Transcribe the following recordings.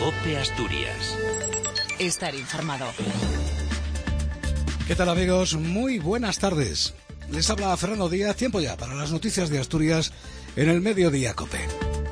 COPE Asturias. Estar informado. ¿Qué tal, amigos? Muy buenas tardes. Les habla Fernando Díaz, tiempo ya para las noticias de Asturias en el Mediodía COPE.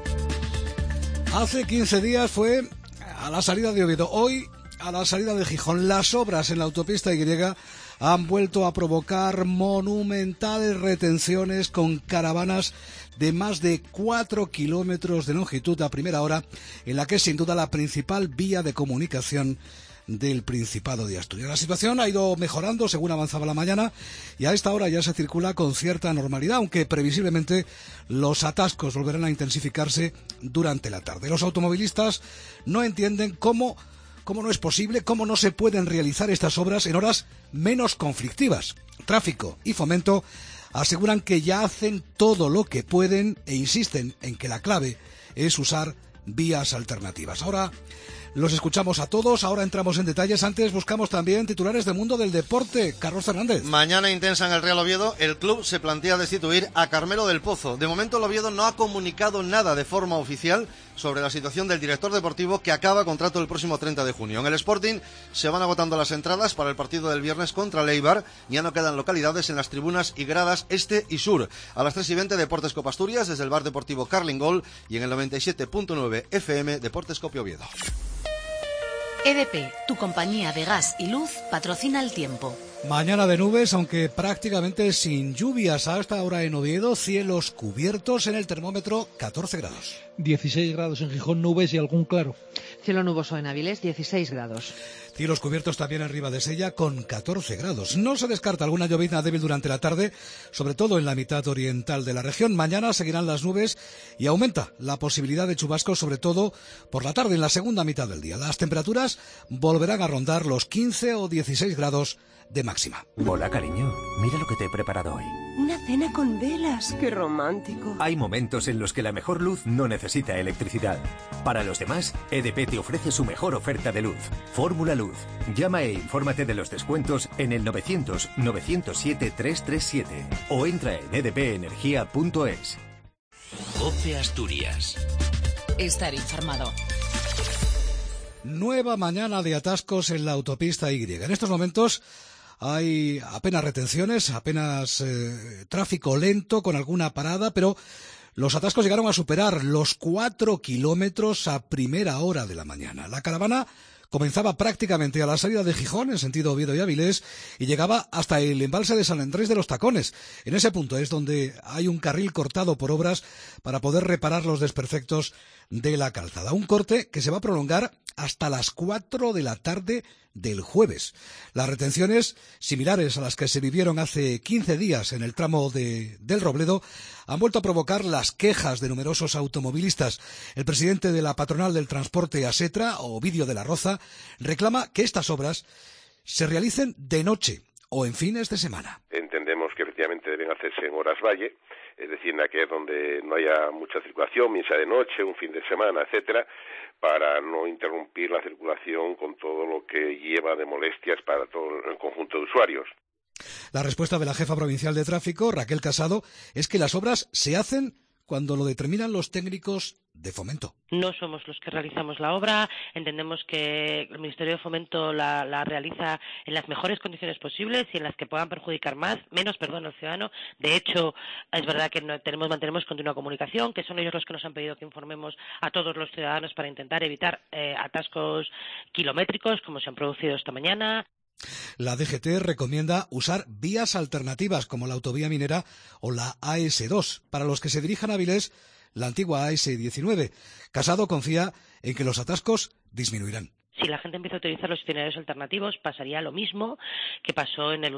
Hace 15 días fue a la salida de Oviedo, hoy a la salida de Gijón. Las obras en la autopista Y han vuelto a provocar monumentales retenciones con caravanas de más de 4 kilómetros de longitud a primera hora, en la que es sin duda la principal vía de comunicación del Principado de Asturias. La situación ha ido mejorando según avanzaba la mañana y a esta hora ya se circula con cierta normalidad, aunque previsiblemente los atascos volverán a intensificarse durante la tarde. Los automovilistas no entienden cómo no es posible, cómo no se pueden realizar estas obras en horas menos conflictivas. Tráfico y Fomento aseguran que ya hacen todo lo que pueden e insisten en que la clave es usar vías alternativas. Ahora los escuchamos a todos, ahora entramos en detalles. Antes buscamos también titulares del mundo del deporte. Carlos Fernández. Mañana intensa en el Real Oviedo. El club se plantea destituir a Carmelo del Pozo. De momento el Oviedo no ha comunicado nada de forma oficial sobre la situación del director deportivo, que acaba contrato el próximo 30 de junio. En el Sporting se van agotando las entradas para el partido del viernes contra el Eibar. Ya no quedan localidades en las tribunas y gradas este y sur. A las 3:20 Deportes Copa Asturias desde el bar deportivo Carling Gol y en el 97.9 FM Deportes Copa Oviedo. EDP, tu compañía de gas y luz, patrocina el tiempo. Mañana de nubes, aunque prácticamente sin lluvias a esta hora en Oviedo. Cielos cubiertos, en el termómetro 14 grados. 16 grados en Gijón, nubes y algún claro. Cielo nuboso en Avilés, 16 grados. Cielos cubiertos también en Ribadesella con 14 grados. No se descarta alguna llovizna débil durante la tarde, sobre todo en la mitad oriental de la región. Mañana seguirán las nubes y aumenta la posibilidad de chubascos, sobre todo por la tarde, en la segunda mitad del día. Las temperaturas volverán a rondar los 15 o 16 grados de máxima. Hola, cariño. Mira lo que te he preparado hoy. Una cena con velas. ¡Qué romántico! Hay momentos en los que la mejor luz no necesita electricidad. Para los demás, EDP te ofrece su mejor oferta de luz. Fórmula Luz. Llama e infórmate de los descuentos en el 900-907-337 o entra en edpenergia.es. COPE Asturias. Estar informado. Nueva mañana de atascos en la autopista Y. En estos momentos hay apenas retenciones, apenas tráfico lento con alguna parada, pero los atascos llegaron a superar los 4 kilómetros a primera hora de la mañana. La caravana comenzaba prácticamente a la salida de Gijón, en sentido Oviedo y Avilés, y llegaba hasta el embalse de San Andrés de los Tacones. En ese punto es donde hay un carril cortado por obras para poder reparar los desperfectos de la calzada. Un corte que se va a prolongar hasta las 4 de la tarde del jueves. Las retenciones, similares a las que se vivieron hace 15 días en el tramo del Robledo, han vuelto a provocar las quejas de numerosos automovilistas. El presidente de la patronal del transporte ASETRA, Ovidio de la Roza, reclama que estas obras se realicen de noche o en fines de semana. Entendemos que efectivamente deben hacerse en horas valle, es decir, en aquellas donde no haya mucha circulación, bien sea de noche, un fin de semana, etcétera, para no interrumpir la circulación con todo lo que lleva de molestias para todo el conjunto de usuarios. La respuesta de la jefa provincial de tráfico, Raquel Casado, es que las obras se hacen cuando lo determinan los técnicos de Fomento. No somos los que realizamos la obra, entendemos que el Ministerio de Fomento la realiza en las mejores condiciones posibles y en las que puedan perjudicar menos al ciudadano. De hecho, es verdad que mantenemos continua comunicación, que son ellos los que nos han pedido que informemos a todos los ciudadanos para intentar evitar atascos kilométricos como se han producido esta mañana. La DGT recomienda usar vías alternativas como la autovía minera o la AS2. Para los que se dirijan a Avilés, la antigua AS19. Casado confía en que los atascos disminuirán. Si la gente empieza a utilizar los itinerarios alternativos, pasaría lo mismo que pasó en las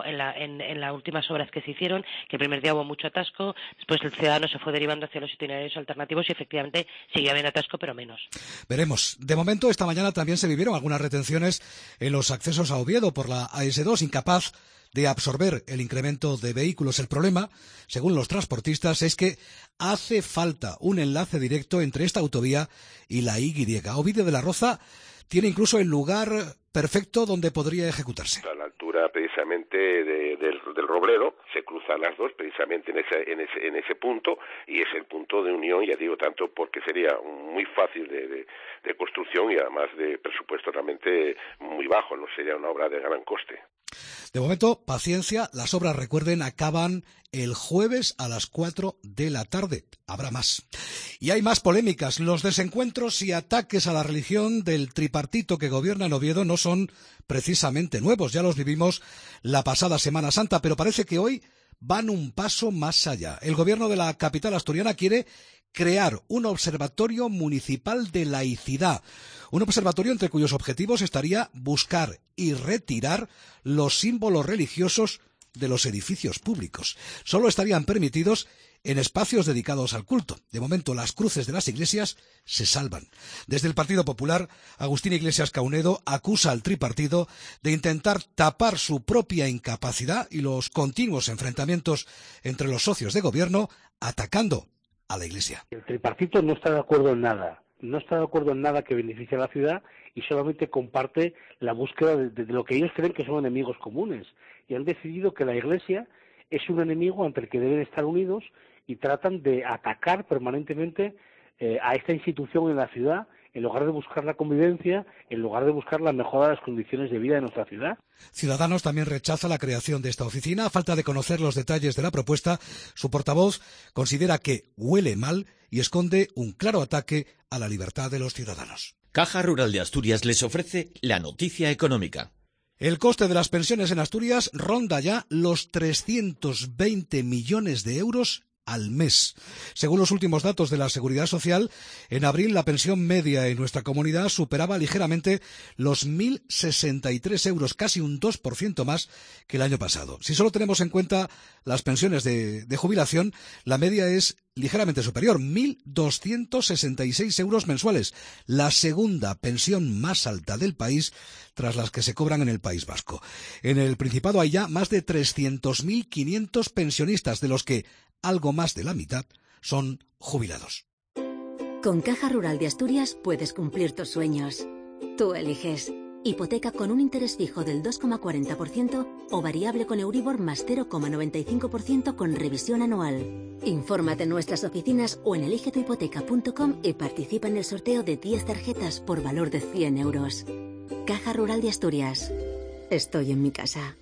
últimas obras que se hicieron, que el primer día hubo mucho atasco, después el ciudadano se fue derivando hacia los itinerarios alternativos y efectivamente seguía habiendo atasco, pero menos. Veremos. De momento, esta mañana también se vivieron algunas retenciones en los accesos a Oviedo por la AS2, incapaz de absorber el incremento de vehículos. El problema, según los transportistas, es que hace falta un enlace directo entre esta autovía y la Y. Ovidio de la Roza tiene incluso el lugar perfecto donde podría ejecutarse. A la altura zona precisamente del Robledo, se cruzan las dos precisamente en ese punto, y es el punto de unión, ya digo, tanto porque sería muy fácil de construcción y además de presupuesto realmente muy bajo, no sería una obra de gran coste. De momento, paciencia, las obras, recuerden, acaban el jueves a las 4 de la tarde. Habrá más. Y hay más polémicas. Los desencuentros y ataques a la religión del tripartito que gobierna en Oviedo no son precisamente nuevos. Ya los vivimos la pasada Semana Santa, pero parece que hoy van un paso más allá. El gobierno de la capital asturiana quiere crear un observatorio municipal de laicidad. Un observatorio entre cuyos objetivos estaría buscar y retirar los símbolos religiosos de los edificios públicos. Solo estarían permitidos en espacios dedicados al culto. De momento, las cruces de las iglesias se salvan. Desde el Partido Popular, Agustín Iglesias Caunedo acusa al tripartido de intentar tapar su propia incapacidad y los continuos enfrentamientos entre los socios de gobierno, atacando a la Iglesia. El tripartito no está de acuerdo en nada. No está de acuerdo en nada que beneficie a la ciudad y solamente comparte la búsqueda de lo que ellos creen que son enemigos comunes. Y han decidido que la Iglesia es un enemigo ante el que deben estar unidos y tratan de atacar permanentemente a esta institución en la ciudad, en lugar de buscar la convivencia, en lugar de buscar la mejora de las condiciones de vida de nuestra ciudad. Ciudadanos también rechaza la creación de esta oficina. A falta de conocer los detalles de la propuesta, su portavoz considera que huele mal y esconde un claro ataque a la libertad de los ciudadanos. Caja Rural de Asturias les ofrece la noticia económica. El coste de las pensiones en Asturias ronda ya los 320 millones de euros al mes. Según los últimos datos de la Seguridad Social, en abril la pensión media en nuestra comunidad superaba ligeramente los 1.063 euros, casi un 2% más que el año pasado. Si solo tenemos en cuenta las pensiones de jubilación, la media es ligeramente superior, 1.266 euros mensuales, la segunda pensión más alta del país tras las que se cobran en el País Vasco. En el Principado hay ya más de 300.500 pensionistas, de los que algo más de la mitad son jubilados. Con Caja Rural de Asturias puedes cumplir tus sueños. Tú eliges. Hipoteca con un interés fijo del 2,40% o variable con Euribor más 0,95% con revisión anual. Infórmate en nuestras oficinas o en eligetuhipoteca.com y participa en el sorteo de 10 tarjetas por valor de 100 euros. Caja Rural de Asturias. Estoy en mi casa.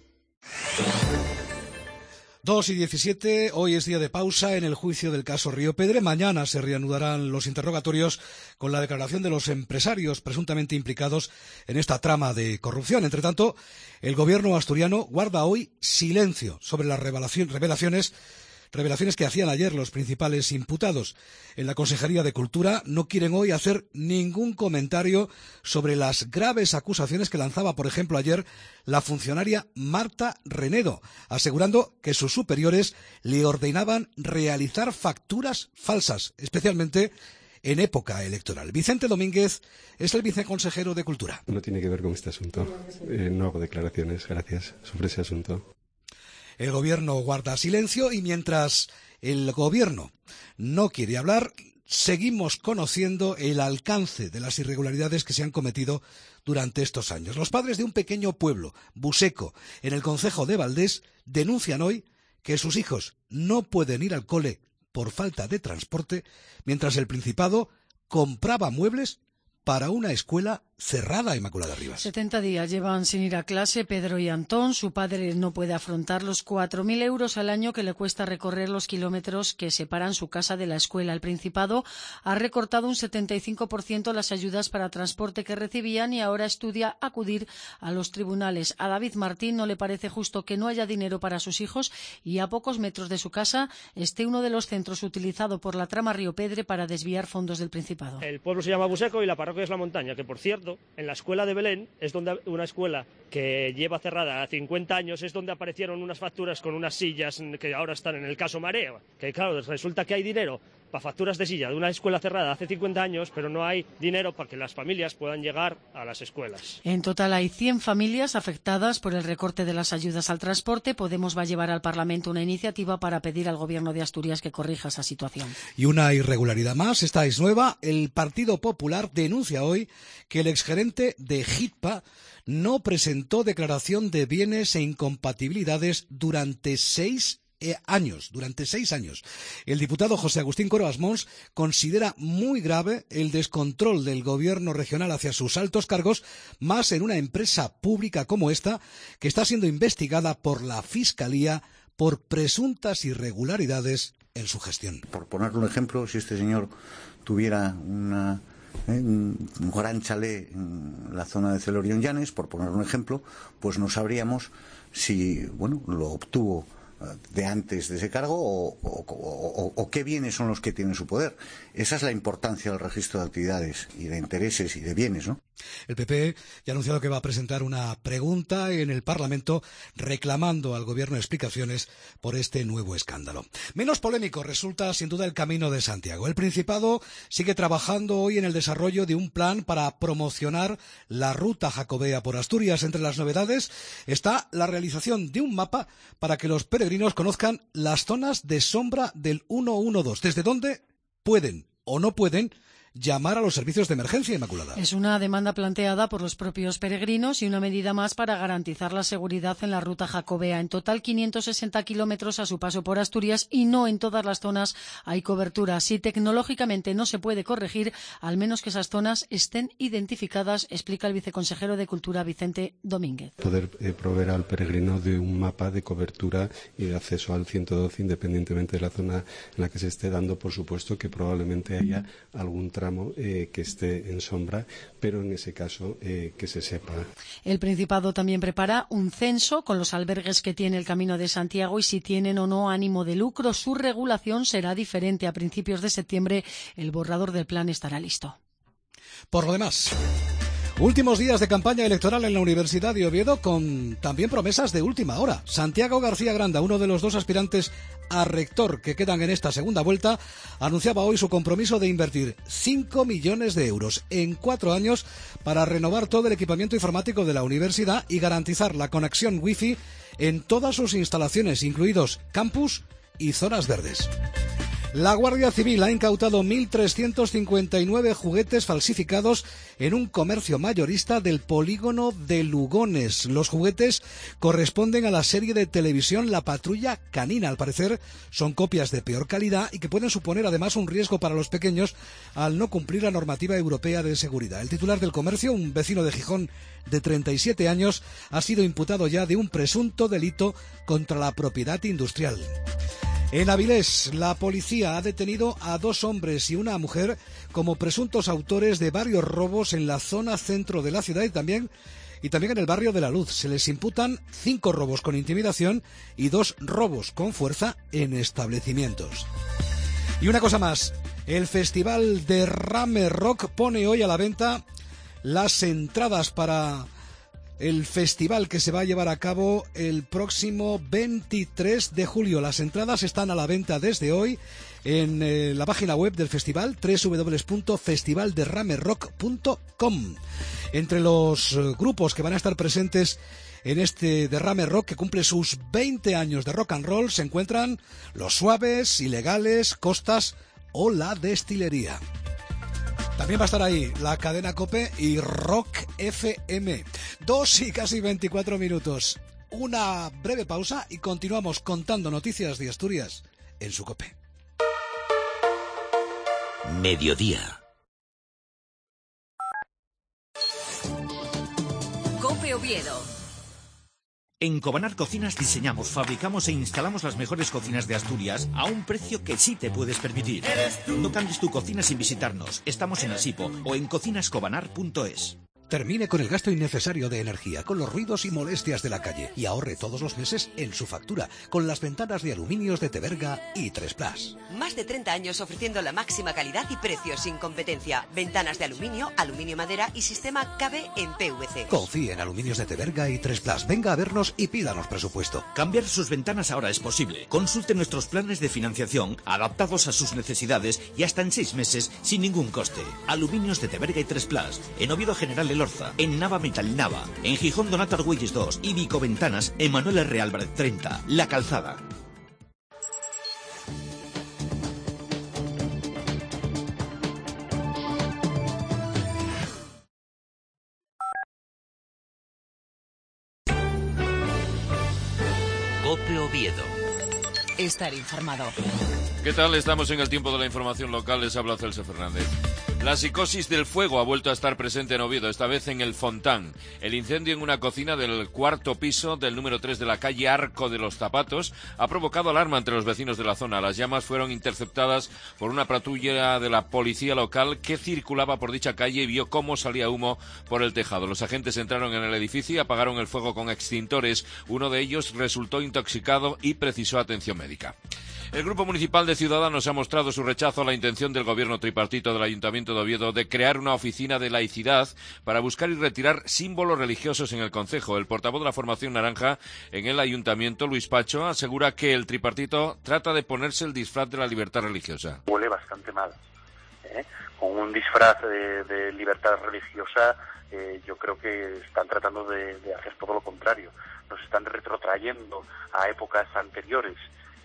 2:17, hoy es día de pausa en el juicio del caso Río Pedre. Mañana se reanudarán los interrogatorios con la declaración de los empresarios presuntamente implicados en esta trama de corrupción. Entre tanto, el gobierno asturiano guarda hoy silencio sobre las revelaciones que hacían ayer los principales imputados. En la Consejería de Cultura no quieren hoy hacer ningún comentario sobre las graves acusaciones que lanzaba, por ejemplo, ayer la funcionaria Marta Renedo, asegurando que sus superiores le ordenaban realizar facturas falsas, especialmente en época electoral. Vicente Domínguez es el viceconsejero de Cultura. No tiene que ver con este asunto. No hago declaraciones, gracias, sobre ese asunto. El gobierno guarda silencio y mientras el gobierno no quiere hablar, seguimos conociendo el alcance de las irregularidades que se han cometido durante estos años. Los padres de un pequeño pueblo, Buseco, en el concejo de Valdés, denuncian hoy que sus hijos no pueden ir al cole por falta de transporte, mientras el Principado compraba muebles para una escuela cerrada, Inmaculada Rivas. 70 días llevan sin ir a clase Pedro y Antón. Su padre no puede afrontar los 4.000 euros al año que le cuesta recorrer los kilómetros que separan su casa de la escuela. El Principado ha recortado un 75% las ayudas para transporte que recibían y ahora estudia acudir a los tribunales. A David Martín no le parece justo que no haya dinero para sus hijos y a pocos metros de su casa esté uno de los centros utilizado por la trama Río Pedre para desviar fondos del Principado. El pueblo se llama Buseco y la parroquia es La Montaña, que por cierto, en la escuela de Belén, es donde una escuela que lleva cerrada 50 años, es donde aparecieron unas facturas con unas sillas que ahora están en el caso Marea, que claro, resulta que hay dinero para facturas de silla de una escuela cerrada hace 50 años, pero no hay dinero para que las familias puedan llegar a las escuelas. En total hay 100 familias afectadas por el recorte de las ayudas al transporte. Podemos va a llevar al Parlamento una iniciativa para pedir al Gobierno de Asturias que corrija esa situación. Y una irregularidad más, esta es nueva. El Partido Popular denuncia hoy que el exgerente de HITPA no presentó declaración de bienes e incompatibilidades durante 6 años. El diputado José Agustín Coro Asmons considera muy grave el descontrol del gobierno regional hacia sus altos cargos, más en una empresa pública como esta, que está siendo investigada por la Fiscalía por presuntas irregularidades en su gestión. Por ponerle un ejemplo, si este señor tuviera un gran chalet en la zona de Celorión Llanes, por poner un ejemplo, pues no sabríamos si lo obtuvo de antes de ese cargo o qué bienes son los que tiene en su poder. Esa es la importancia del registro de actividades y de intereses y de bienes, ¿no? El PP ya ha anunciado que va a presentar una pregunta en el Parlamento reclamando al Gobierno explicaciones por este nuevo escándalo. Menos polémico resulta sin duda el Camino de Santiago. El Principado sigue trabajando hoy en el desarrollo de un plan para promocionar la ruta jacobea por Asturias. Entre las novedades está la realización de un mapa para que los peregrinos conozcan las zonas de sombra del 112, desde donde pueden o no pueden llamar a los servicios de emergencia, Inmaculada. Es una demanda planteada por los propios peregrinos y una medida más para garantizar la seguridad en la ruta jacobea. En total, 560 kilómetros a su paso por Asturias y no en todas las zonas hay cobertura. Si tecnológicamente no se puede corregir, al menos que esas zonas estén identificadas, explica el viceconsejero de Cultura, Vicente Domínguez. Poder proveer al peregrino de un mapa de cobertura y de acceso al 112, independientemente de la zona en la que se esté dando, por supuesto que probablemente haya algún tramo que esté en sombra, pero en ese caso que se sepa. El Principado también prepara un censo con los albergues que tiene el Camino de Santiago y si tienen o no ánimo de lucro. Su regulación será diferente. A principios de septiembre el borrador del plan estará listo. Por lo demás, últimos días de campaña electoral en la Universidad de Oviedo con también promesas de última hora. Santiago García Granda, uno de los dos aspirantes a rector que quedan en esta segunda vuelta, anunciaba hoy su compromiso de invertir 5 millones de euros en 4 años para renovar todo el equipamiento informático de la universidad y garantizar la conexión wifi en todas sus instalaciones, incluidos campus y zonas verdes. La Guardia Civil ha incautado 1.359 juguetes falsificados en un comercio mayorista del polígono de Lugones. Los juguetes corresponden a la serie de televisión La Patrulla Canina. Al parecer son copias de peor calidad y que pueden suponer además un riesgo para los pequeños al no cumplir la normativa europea de seguridad. El titular del comercio, un vecino de Gijón de 37 años, ha sido imputado ya de un presunto delito contra la propiedad industrial. En Avilés, la policía ha detenido a 2 hombres y una mujer como presuntos autores de varios robos en la zona centro de la ciudad y también en el barrio de La Luz. Se les imputan 5 robos con intimidación y 2 robos con fuerza en establecimientos. Y una cosa más, el Festival Derrame Rock pone hoy a la venta las entradas para el festival que se va a llevar a cabo el próximo 23 de julio. Las entradas están a la venta desde hoy en la página web del festival, www.festivalderramerock.com. Entre los grupos que van a estar presentes en este Derrame Rock, que cumple sus 20 años de rock and roll, se encuentran Los Suaves, Ilegales, Costas o La Destilería. También va a estar ahí la cadena COPE y Rock FM. 2 y casi 24 minutos. Una breve pausa y continuamos contando noticias de Asturias en su COPE. Mediodía. COPE Oviedo. En Cobanar Cocinas diseñamos, fabricamos e instalamos las mejores cocinas de Asturias a un precio que sí te puedes permitir. No cambies tu cocina sin visitarnos. Estamos en Asipo o en cocinascobanar.es. Termine con el gasto innecesario de energía, con los ruidos y molestias de la calle y ahorre todos los meses en su factura con las ventanas de aluminios de Teberga y 3Plus. Más de 30 años ofreciendo la máxima calidad y precios sin competencia. Ventanas de aluminio, aluminio madera y sistema KB en PVC. Confíe en Aluminios de Teberga y 3Plus. Venga a vernos y pídanos presupuesto. Cambiar sus ventanas ahora es posible. Consulte nuestros planes de financiación adaptados a sus necesidades y hasta en 6 meses sin ningún coste. Aluminios de Teberga y 3Plus. En Oviedo General Elorza. En Nava Metal Nava. En Gijón Donato Argüelles 2. Y Vico Ventanas en Manuel R. Álvarez 30. La Calzada. COPE Oviedo. Estar informado. ¿Qué tal? Estamos en el tiempo de la información local. Les habla Celso Fernández. La psicosis del fuego ha vuelto a estar presente en Oviedo, esta vez en el Fontán. El incendio en una cocina del 4º piso del número 3 de la calle Arco de los Zapatos ha provocado alarma entre los vecinos de la zona. Las llamas fueron interceptadas por una patrulla de la policía local que circulaba por dicha calle y vio cómo salía humo por el tejado. Los agentes entraron en el edificio y apagaron el fuego con extintores. Uno de ellos resultó intoxicado y precisó atención médica. El Grupo Municipal de Ciudadanos ha mostrado su rechazo a la intención del gobierno tripartito del Ayuntamiento de Oviedo de crear una oficina de laicidad para buscar y retirar símbolos religiosos en el concejo. El portavoz de la formación naranja en el Ayuntamiento, Luis Pacho, asegura que el tripartito trata de ponerse el disfraz de la libertad religiosa. Huele bastante mal, con un disfraz de libertad religiosa. Yo creo que están tratando de hacer todo lo contrario. Nos están retrotrayendo a épocas anteriores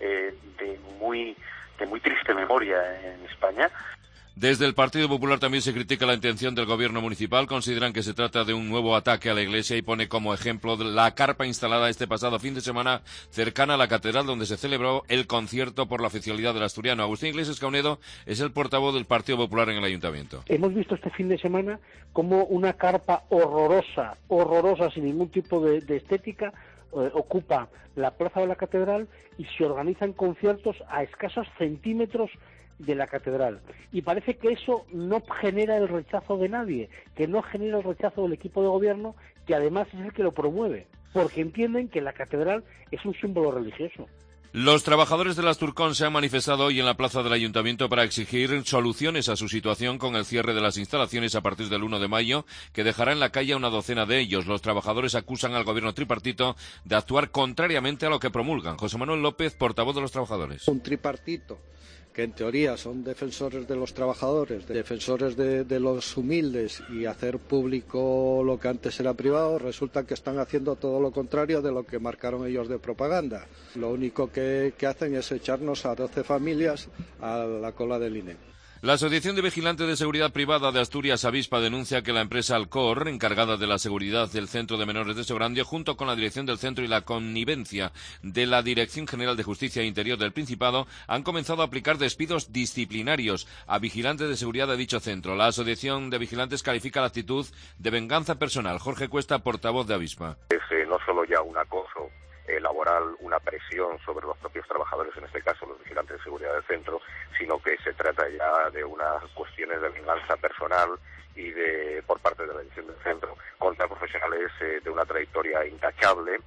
de muy triste memoria en España. Desde el Partido Popular también se critica la intención del gobierno municipal. Consideran que se trata de un nuevo ataque a la Iglesia y pone como ejemplo la carpa instalada este pasado fin de semana cercana a la catedral, donde se celebró el concierto por la oficialidad del asturiano. Agustín Iglesias Caunedo es el portavoz del Partido Popular en el Ayuntamiento. Hemos visto este fin de semana como una carpa horrorosa, sin ningún tipo de estética, ocupa la plaza de la catedral y se organizan conciertos a escasos centímetros de la catedral. Y parece que eso no genera el rechazo de nadie, que no genera el rechazo del equipo de gobierno, que además es el que lo promueve, porque entienden que la catedral es un símbolo religioso. Los trabajadores del Asturcón se han manifestado hoy en la plaza del Ayuntamiento para exigir soluciones a su situación con el cierre de las instalaciones a partir del 1 de mayo, que dejará en la calle a una docena de ellos. Los trabajadores acusan al gobierno tripartito de actuar contrariamente a lo que promulgan. José Manuel López, portavoz de los trabajadores. Un tripartito que en teoría son defensores de los trabajadores, defensores de los humildes y hacer público lo que antes era privado, resulta que están haciendo todo lo contrario de lo que marcaron ellos de propaganda. Lo único que hacen es echarnos a 12 familias a la cola del INE. La Asociación de Vigilantes de Seguridad Privada de Asturias, Avispa, denuncia que la empresa Alcor, encargada de la seguridad del Centro de Menores de Segrandio, junto con la dirección del centro y la connivencia de la Dirección General de Justicia e Interior del Principado, han comenzado a aplicar despidos disciplinarios a vigilantes de seguridad de dicho centro. La Asociación de Vigilantes califica la actitud de venganza personal. Jorge Cuesta, portavoz de Avispa. Es no solo ya un acoso laboral, una presión sobre los propios trabajadores, en este caso los vigilantes de seguridad del centro, sino que se trata ya de unas cuestiones de venganza personal y por parte de la dirección del centro contra profesionales de una trayectoria intachable.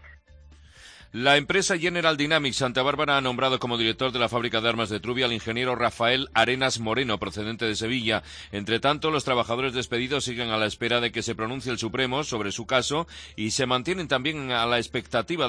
La empresa General Dynamics Santa Bárbara ha nombrado como director de la fábrica de armas de Trubia al ingeniero Rafael Arenas Moreno, procedente de Sevilla. Entre tanto, los trabajadores despedidos siguen a la espera de que se pronuncie el Supremo sobre su caso y se mantienen también a la expectativa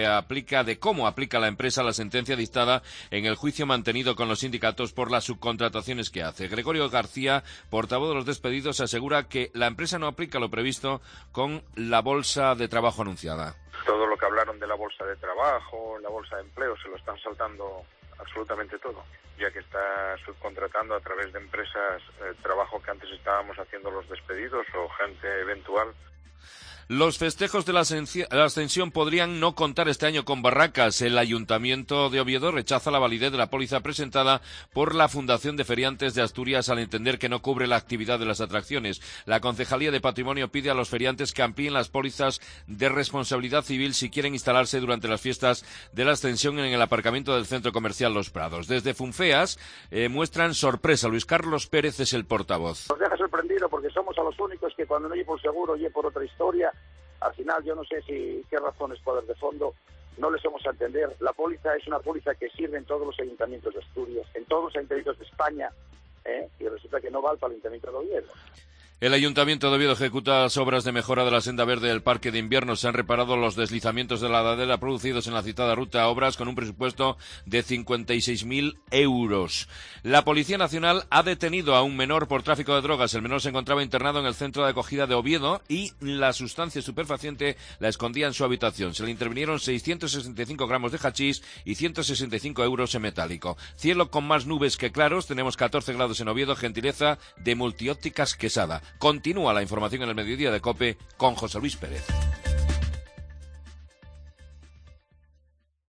de cómo aplica la empresa la sentencia dictada en el juicio mantenido con los sindicatos por las subcontrataciones que hace. Gregorio García, portavoz de los despedidos, asegura que la empresa no aplica lo previsto con la bolsa de trabajo anunciada. Todo lo que hablaron de la bolsa de trabajo, la bolsa de empleo, se lo están saltando absolutamente todo, ya que está subcontratando a través de empresas trabajo que antes estábamos haciendo los despedidos o gente eventual. Los festejos de la Ascensión podrían no contar este año con barracas. El Ayuntamiento de Oviedo rechaza la validez de la póliza presentada por la Fundación de Feriantes de Asturias al entender que no cubre la actividad de las atracciones. La Concejalía de Patrimonio pide a los feriantes que amplíen las pólizas de responsabilidad civil si quieren instalarse durante las fiestas de la Ascensión en el aparcamiento del Centro Comercial Los Prados. Desde Funfeas muestran sorpresa. Luis Carlos Pérez es el portavoz. Nos deja sorprendido porque somos a los únicos que cuando no hay por seguro y por otra historia, al final yo no sé qué razones poder de fondo no les vamos a entender. La póliza es una póliza que sirve en todos los ayuntamientos de Asturias, en todos los ayuntamientos de España, y resulta que no vale para el Ayuntamiento de Oviedo. El Ayuntamiento de Oviedo ejecuta las obras de mejora de la senda verde del Parque de Invierno. Se han reparado los deslizamientos de la ladera producidos en la citada ruta, obras con un presupuesto de 56.000 euros. La Policía Nacional ha detenido a un menor por tráfico de drogas. El menor se encontraba internado en el centro de acogida de Oviedo y la sustancia estupefaciente la escondía en su habitación. Se le intervinieron 665 gramos de hachís y 165 euros en metálico. Cielo con más nubes que claros. Tenemos 14 grados en Oviedo, gentileza de Multiópticas Quesada. Continúa la información en el mediodía de COPE con José Luis Pérez.